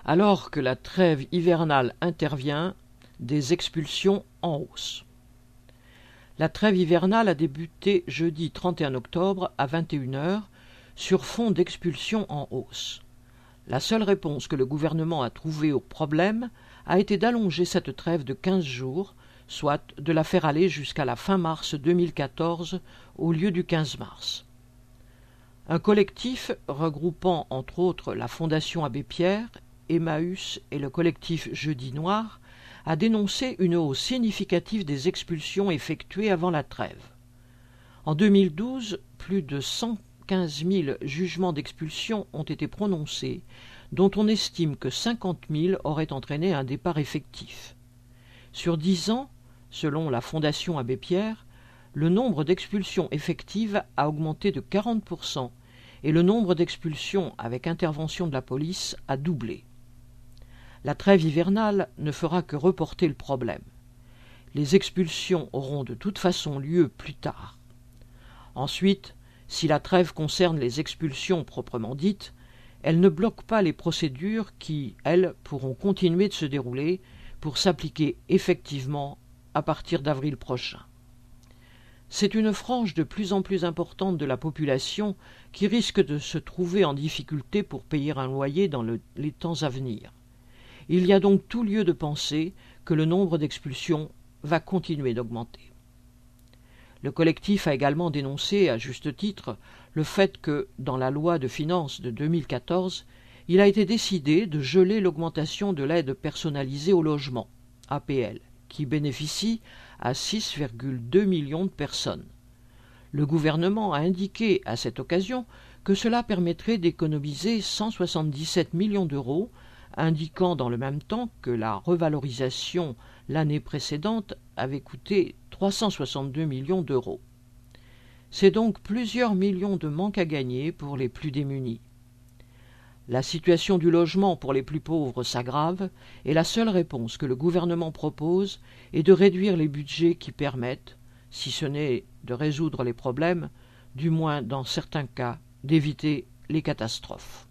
Alors que la trêve hivernale intervient, des expulsions en hausse. La trêve hivernale a débuté jeudi 31 octobre à 21h sur fond d'expulsions en hausse. La seule réponse que le gouvernement a trouvée au problème a été d'allonger cette trêve de 15 jours, soit de la faire aller jusqu'à la fin mars 2014 au lieu du 15 mars. Un collectif regroupant entre autres la Fondation Abbé Pierre, Emmaüs et le collectif Jeudi Noir a dénoncé une hausse significative des expulsions effectuées avant la trêve. En 2012, plus de 115 000 jugements d'expulsion ont été prononcés, dont on estime que 50 000 auraient entraîné un départ effectif. Sur 10 ans, selon la Fondation Abbé Pierre, le nombre d'expulsions effectives a augmenté de 40% et le nombre d'expulsions avec intervention de la police a doublé. La trêve hivernale ne fera que reporter le problème. Les expulsions auront de toute façon lieu plus tard. Ensuite, si la trêve concerne les expulsions proprement dites, elle ne bloque pas les procédures qui, elles, pourront continuer de se dérouler pour s'appliquer effectivement à partir d'avril prochain. C'est une frange de plus en plus importante de la population qui risque de se trouver en difficulté pour payer un loyer dans les temps à venir. Il y a donc tout lieu de penser que le nombre d'expulsions va continuer d'augmenter. Le collectif a également dénoncé, à juste titre, le fait que, dans la loi de finances de 2014, il a été décidé de geler l'augmentation de l'aide personnalisée au logement, APL, qui bénéficie à 6,2 millions de personnes. Le gouvernement a indiqué à cette occasion que cela permettrait d'économiser 177 millions d'euros, indiquant dans le même temps que la revalorisation l'année précédente avait coûté 362 millions d'euros. C'est donc plusieurs millions de manque à gagner pour les plus démunis. La situation du logement pour les plus pauvres s'aggrave et la seule réponse que le gouvernement propose est de réduire les budgets qui permettent, si ce n'est de résoudre les problèmes, du moins dans certains cas, d'éviter les catastrophes.